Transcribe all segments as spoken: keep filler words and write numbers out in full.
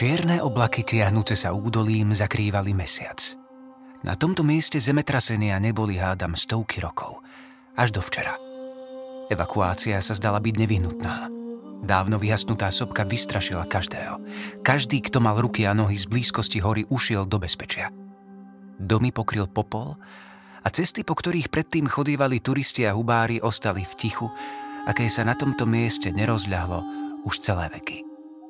Čierne oblaky tiahnúce sa údolím zakrývali mesiac. Na tomto mieste zemetrasenia neboli hádam stovky rokov. Až do včera. Evakuácia sa zdala byť nevyhnutná. Dávno vyhasnutá sopka vystrašila každého. Každý, kto mal ruky a nohy z blízkosti hory, ušiel do bezpečia. Domy pokryl popol a cesty, po ktorých predtým chodívali turisti a hubári, ostali v tichu, aké sa na tomto mieste nerozľahlo už celé veky.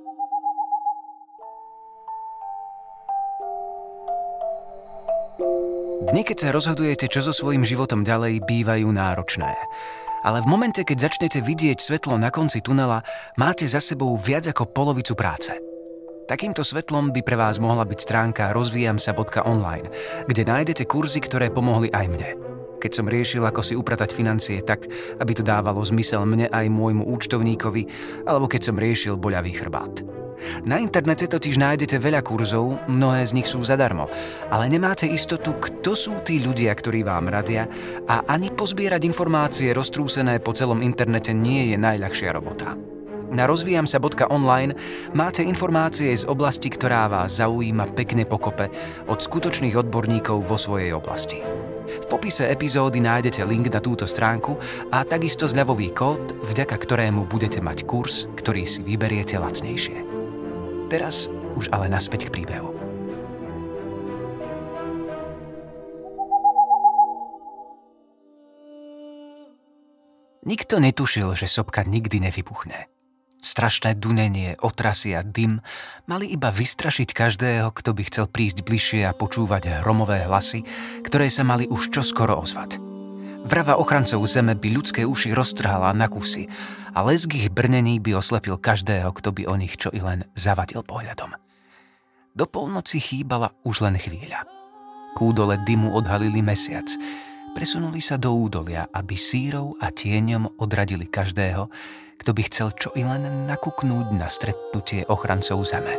Dni, keď sa rozhodujete, čo so svojím životom ďalej, bývajú náročné. Ale v momente, keď začnete vidieť svetlo na konci tunela, máte za sebou viac ako polovicu práce. Takýmto svetlom by pre vás mohla byť stránka rozvíjam sa bodka online, kde nájdete kurzy, ktoré pomohli aj mne. Keď som riešil, ako si upratať financie tak, aby to dávalo zmysel mne aj môjmu účtovníkovi, alebo keď som riešil boľavý chrbát. Na internete totiž nájdete veľa kurzov, mnohé z nich sú zadarmo, ale nemáte istotu, kto sú tí ľudia, ktorí vám radia, a ani pozbierať informácie roztrúsené po celom internete nie je najľahšia robota. Na rozvíjam sa bodka online máte informácie z oblasti, ktorá vás zaujíma, pekne pokope od skutočných odborníkov vo svojej oblasti. V popise epizódy nájdete link na túto stránku a takisto zľavový kód, vďaka ktorému budete mať kurz, ktorý si vyberiete lacnejšie. Teraz už ale naspäť k príbehu. Nikto netušil, že sopka nikdy nevybuchne. Strašné dunenie, otrasy a dym mali iba vystrašiť každého, kto by chcel prísť bližšie a počúvať hromové hlasy, ktoré sa mali už čoskoro ozvať. Vrava ochrancov zeme by ľudské uši roztrhala na kusy a lesk ich brnení by oslepil každého, kto by o nich čo i len zavadil pohľadom. Do polnoci chýbala už len chvíľa. K údole dymu odhalili mesiac. Presunuli sa do údolia, aby sírou a tieňom odradili každého, kto by chcel čo i len nakúknúť na stretnutie ochrancov zeme.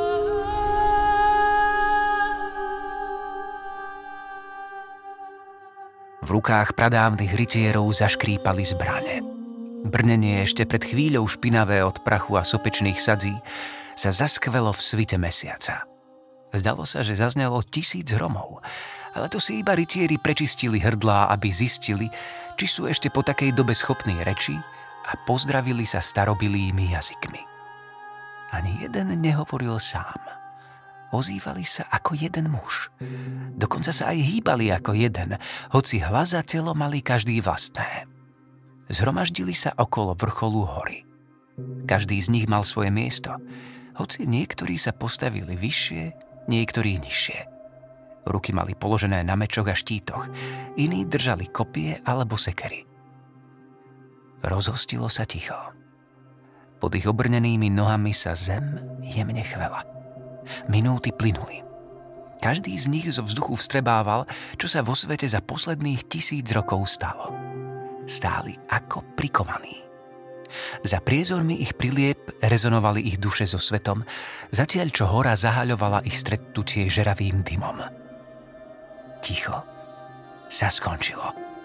V rukách pradávnych rytierov zaškrípali zbrane. Brnenie ešte pred chvíľou špinavé od prachu a sopečných sadzí sa zaskvelo v svite mesiaca. Zdalo sa, že zaznelo tisíc hromov, ale to si iba rytieri prečistili hrdlá, aby zistili, či sú ešte po takej dobe schopní reči, a pozdravili sa starobilými jazykmi. Ani jeden nehovoril sám. Ozývali sa ako jeden muž. Dokonca sa aj hýbali ako jeden, hoci hlas a telo mali každý vlastné. Zhromaždili sa okolo vrcholu hory. Každý z nich mal svoje miesto, hoci niektorí sa postavili vyššie, niektorí nižšie. Ruky mali položené na mečoch a štítoch, iní držali kopie alebo sekery. Rozhostilo sa ticho. Pod ich obrnenými nohami sa zem jemne chvela. Minúty plynuli. Každý z nich zo vzduchu vstrebával, čo sa vo svete za posledných tisíc rokov stalo. Stáli ako prikovaní. Za priezormi ich prilieb rezonovali ich duše so svetom, zatiaľ čo hora zahaľovala ich stretnutie žeravým dymom. Ticho sa skončilo.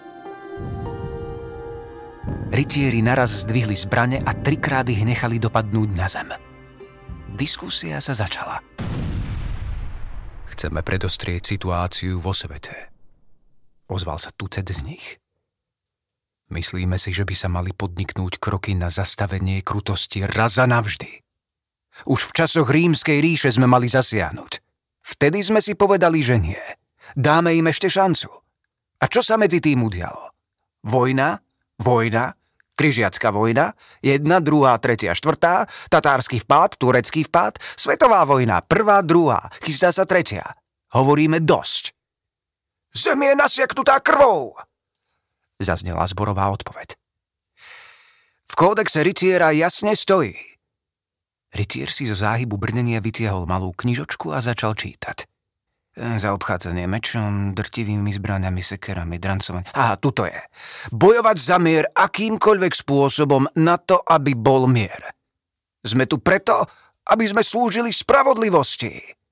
Rytieri naraz zdvihli zbrane a trikrát ich nechali dopadnúť na zem. Diskusia sa začala. Chceme predostrieť situáciu vo svete. Ozval sa tucet z nich. Myslíme si, že by sa mali podniknúť kroky na zastavenie krutosti raz a navždy. Už v časoch Rímskej ríše sme mali zasiahnuť. Vtedy sme si povedali, že nie. Dáme im ešte šancu. A čo sa medzi tým udialo? Vojna? Vojna? Križiacka vojna, jedna, druhá, tretia, štvrtá, tatársky vpád, turecký vpád, svetová vojna, prvá, druhá, chystá sa tretia. Hovoríme dosť. Zem je nasiaknutá krvou, zaznela zborová odpoveď. V kódexe rytiera jasne stojí. Rytier si zo záhybu brnenia vytiahol malú knižočku a začal čítať. Zaobchádzanie mečom, drtivými zbraňami, sekerami, drancovanie. Aha, tuto je. Bojovať za mier akýmkoľvek spôsobom na to, aby bol mier. Sme tu preto, aby sme slúžili spravodlivosti.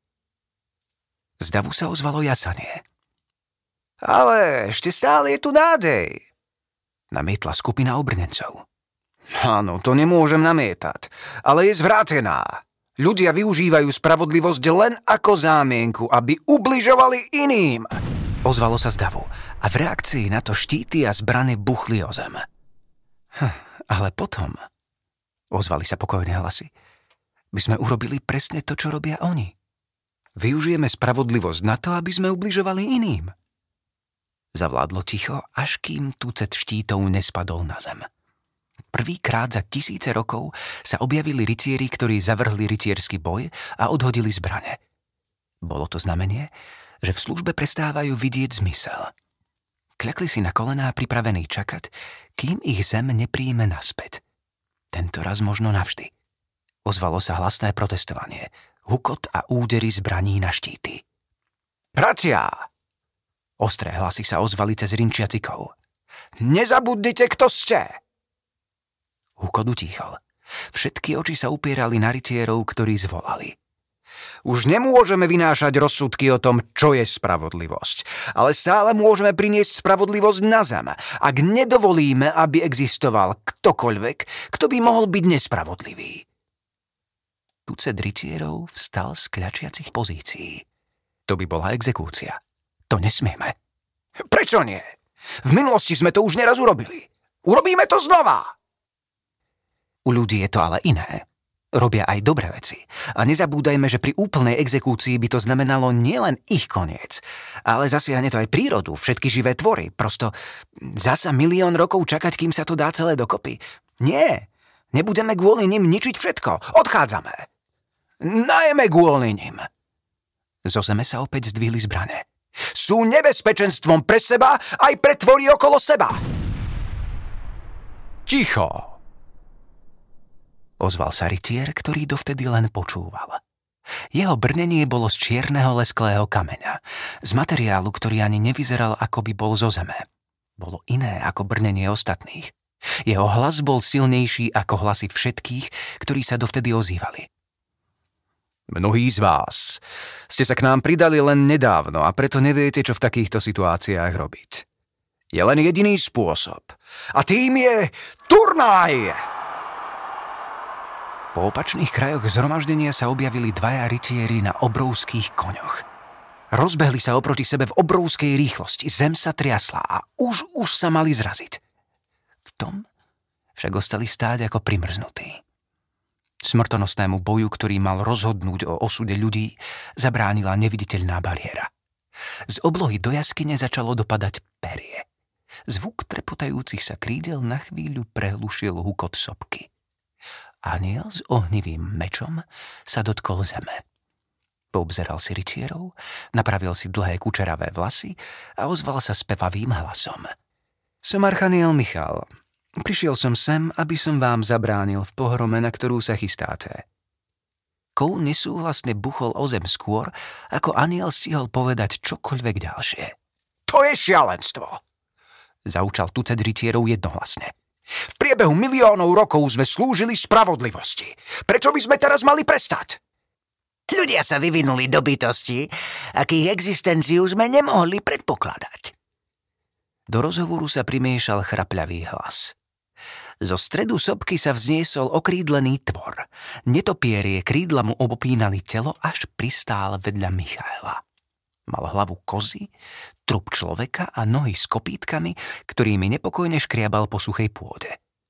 Z davu sa ozvalo jasanie. Ale ešte stále je tu nádej, namietla skupina obrnencov. Áno, to nemôžem namietať, ale je zvrátená. Ľudia využívajú spravodlivosť len ako zámienku, aby ubližovali iným. Ozvalo sa z davu a v reakcii na to štíty a zbrane buchli o zem. Hm, ale potom, ozvali sa pokojné hlasy, by sme urobili presne to, čo robia oni. Využijeme spravodlivosť na to, aby sme ubližovali iným. Zavládlo ticho, až kým tucet štítov nespadol na zem. Prvýkrát za tisíce rokov sa objavili rytieri, ktorí zavrhli rytierský boj a odhodili zbrane. Bolo to znamenie, že v službe prestávajú vidieť zmysel. Kľakli si na kolená pripravení čakať, kým ich zem nepríjme naspäť. Tento raz možno navždy. Ozvalo sa hlasné protestovanie, hukot a údery zbraní na štíty. Bratia! Ostré hlasy sa ozvali cez rinčiacikov. Nezabudnite, kto ste! Hukot utíchol. Všetky oči sa upierali na rytierov, ktorí zvolali. Už nemôžeme vynášať rozsudky o tom, čo je spravodlivosť, ale stále môžeme priniesť spravodlivosť na zem, ak nedovolíme, aby existoval ktokoľvek, kto by mohol byť nespravodlivý. Tucet rytierov vstal z kľačiacich pozícií. To by bola exekúcia. To nesmieme. Prečo nie? V minulosti sme to už neraz urobili. Urobíme to znova! U ľudí je to ale iné. Robia aj dobré veci. A nezabúdajme, že pri úplnej exekúcii by to znamenalo nielen ich koniec, ale zasiahne to aj prírodu, všetky živé tvory. Prosto zasa milión rokov čakať, kým sa to dá celé dokopy. Nie, nebudeme kvôli nim ničiť všetko. Odchádzame. Najmä kvôli nim. Zo zeme sa opäť zdvihli zbrane. Sú nebezpečenstvom pre seba aj pre tvory okolo seba. Ticho! Ozval sa rytier, ktorý dovtedy len počúval. Jeho brnenie bolo z čierneho lesklého kameňa, z materiálu, ktorý ani nevyzeral, ako by bol zo zeme. Bolo iné ako brnenie ostatných. Jeho hlas bol silnejší ako hlasy všetkých, ktorí sa dovtedy ozývali. Mnohí z vás ste sa k nám pridali len nedávno a preto neviete, čo v takýchto situáciách robiť. Je len jediný spôsob. A tým je turnaj! Po opačných krajoch zhromaždenia sa objavili dvaja rytieri na obrovských koňoch. Rozbehli sa oproti sebe v obrovskej rýchlosti, zem sa triasla a už už sa mali zraziť. V tom však ostali stáť ako primrznutí. Smrtonosnému boju, ktorý mal rozhodnúť o osude ľudí, zabránila neviditeľná bariéra. Z oblohy do jaskyne začalo dopadať perie. Zvuk trepotajúcich sa krídel na chvíľu prehlušil hukot sopky. Aniel s ohnivým mečom sa dotkol zeme. Poobzeral si rytierov, napravil si dlhé kučeravé vlasy a ozval sa spevavým hlasom. Som Archaniel Michal. Prišiel som sem, aby som vám zabránil v pohrome, na ktorú sa chystáte. Kou nesúhlasne buchol o zem skôr, ako Aniel stihol povedať čokoľvek ďalšie. To je šialenstvo! Zaučal tucet rytierov jednohlasne. V priebehu miliónov rokov sme slúžili spravodlivosti. Prečo by sme teraz mali prestať? Ľudia sa vyvinuli do bytosti, akých existenciu sme nemohli predpokladať. Do rozhovoru sa primiešal chrapľavý hlas. Zo stredu sopky sa vzniesol okrídlený tvor. Netopierie krídla mu obopínali telo, až pristál vedľa Michaela. Mal hlavu kozy, trup človeka a nohy s kopítkami, ktorými nepokojne škriabal po suchej pôde.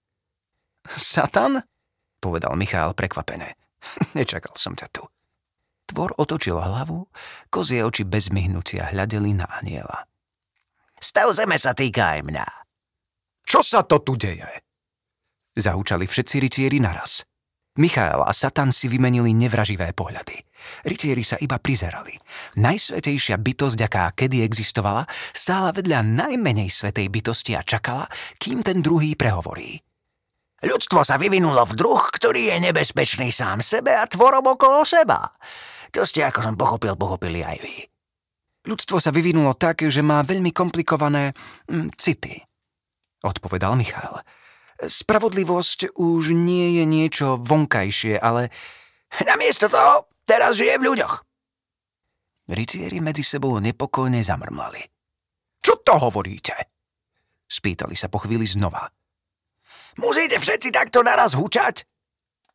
Satan? Povedal Michael prekvapene. Nečakal som ťa tu. Tvor otočil hlavu, kozie oči bez myhnutia hľadeli na Aniela. Stav zeme sa týka aj mňa. Čo sa to tu deje? Zahúčali všetci rytieri naraz. Michael a Satan si vymenili nevraživé pohľady. Rytieri sa iba prizerali. Najsvätejšia bytosť, aká kedy existovala, stála vedľa najmenej svätej bytosti a čakala, kým ten druhý prehovorí. Ľudstvo sa vyvinulo v druh, ktorý je nebezpečný sám sebe a tvorom okolo seba. To ste, ako som pochopil, pochopili aj vy. Ľudstvo sa vyvinulo tak, že má veľmi komplikované hm, city, odpovedal Michael. Spravodlivosť už nie je niečo vonkajšie, ale namiesto toho teraz žije v ľuďoch. Rytieri medzi sebou nepokojne zamrmlali. Čo to hovoríte? Spýtali sa po chvíli znova. Musíte všetci takto naraz hučať?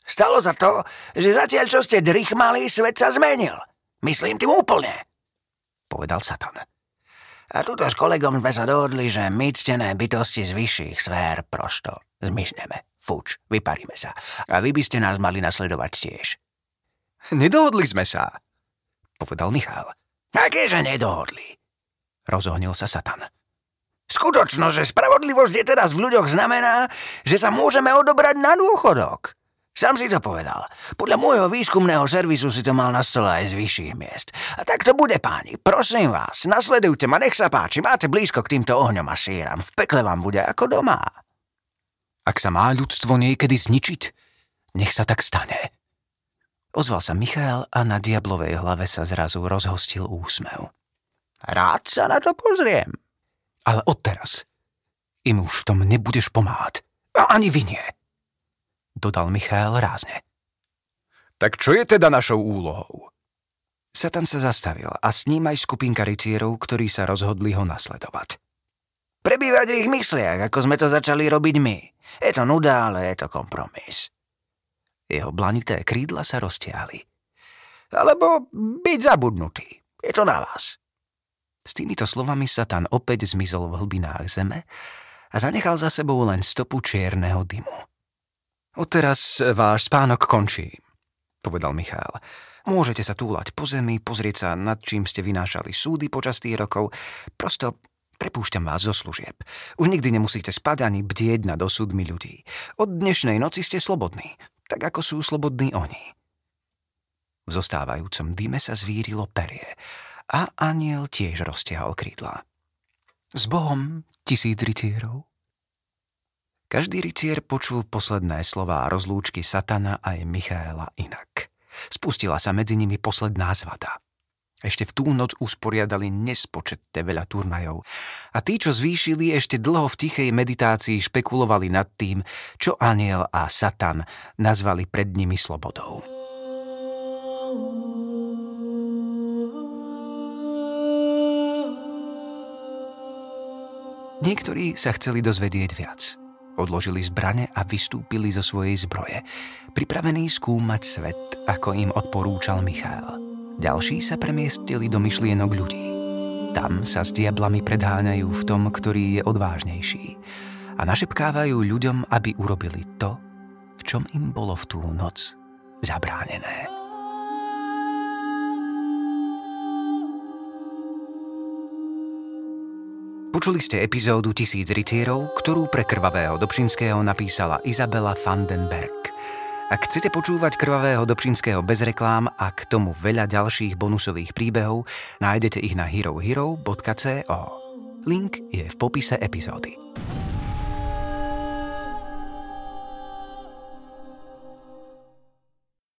Stalo sa to, že zatiaľ, čo ste drichmali, svet sa zmenil. Myslím tým úplne, povedal Satan. A tuto s kolegom sme sa dohodli, že my ctené bytosti z vyšších sfér prosto zmizneme. Fuč, vyparíme sa. A vy by ste nás mali nasledovať tiež. Nedohodli sme sa, povedal Michal. Akéže nedohodli? Rozohnil sa Satan. Skutočnosť, že spravodlivosť je teraz v ľuďoch znamená, že sa môžeme odobrať na dôchodok. Sám si to povedal. Podľa môjho výskumného servisu si to mal na stole aj z vyšších miest. A tak to bude, páni. Prosím vás, nasledujte ma, nech sa páči. Máte blízko k týmto ohňom a síram. V pekle vám bude ako doma. Ak sa má ľudstvo niekedy zničiť, nech sa tak stane. Ozval sa Michal a na diablovej hlave sa zrazu rozhostil úsmev. Rád sa na to pozriem. Ale odteraz im už v tom nebudeš pomáhať. A ani vy nie. Dodal Michal rázne. Tak čo je teda našou úlohou? Satan sa zastavil a s ním aj skupinka rytierov, ktorí sa rozhodli ho nasledovať. Prebývať v ich mysliach, ako sme to začali robiť my. Je to nuda, ale je to kompromis. Jeho blanité krídla sa roztiahli. Alebo byť zabudnutý. Je to na vás. S týmito slovami Satan opäť zmizol v hlbinách zeme a zanechal za sebou len stopu čierneho dymu. Odteraz váš spánok končí, povedal Michal. Môžete sa túlať po zemi, pozrieť sa, nad čím ste vynášali súdy počas tých rokov. Prosto prepúšťam vás zo služieb. Už nikdy nemusíte spať ani bdieť nad osudmi ľudí. Od dnešnej noci ste slobodní, tak ako sú slobodní oni. V zostávajúcom dyme sa zvírilo perie a anjel tiež roztiahol krídla. S Bohom, tisíc rytierov. Každý rytier počul posledné slová rozlúčky Satana aj Michaela inak. Spustila sa medzi nimi posledná zvada. Ešte v tú noc usporiadali nespočetne veľa turnajov a tí, čo zvýšili, ešte dlho v tichej meditácii špekulovali nad tým, čo anjel a Satan nazvali pred nimi slobodou. Niektorí sa chceli dozvedieť viac. Odložili zbrane a vystúpili zo svojej zbroje, pripravení skúmať svet, ako im odporúčal Michal. Ďalší sa premiestili do myšlienok ľudí. Tam sa s diablami predháňajú v tom, ktorý je odvážnejší a našepkávajú ľuďom, aby urobili to, v čom im bolo v tú noc zabránené. Počuli ste epizódu Tisíc rytierov, ktorú pre Krvavého Dobšinského napísala Izabela Vandenberg. Ak chcete počúvať Krvavého Dobšinského bez reklám a k tomu veľa ďalších bonusových príbehov, nájdete ich na hero hero bodka co. Link je v popise epizódy.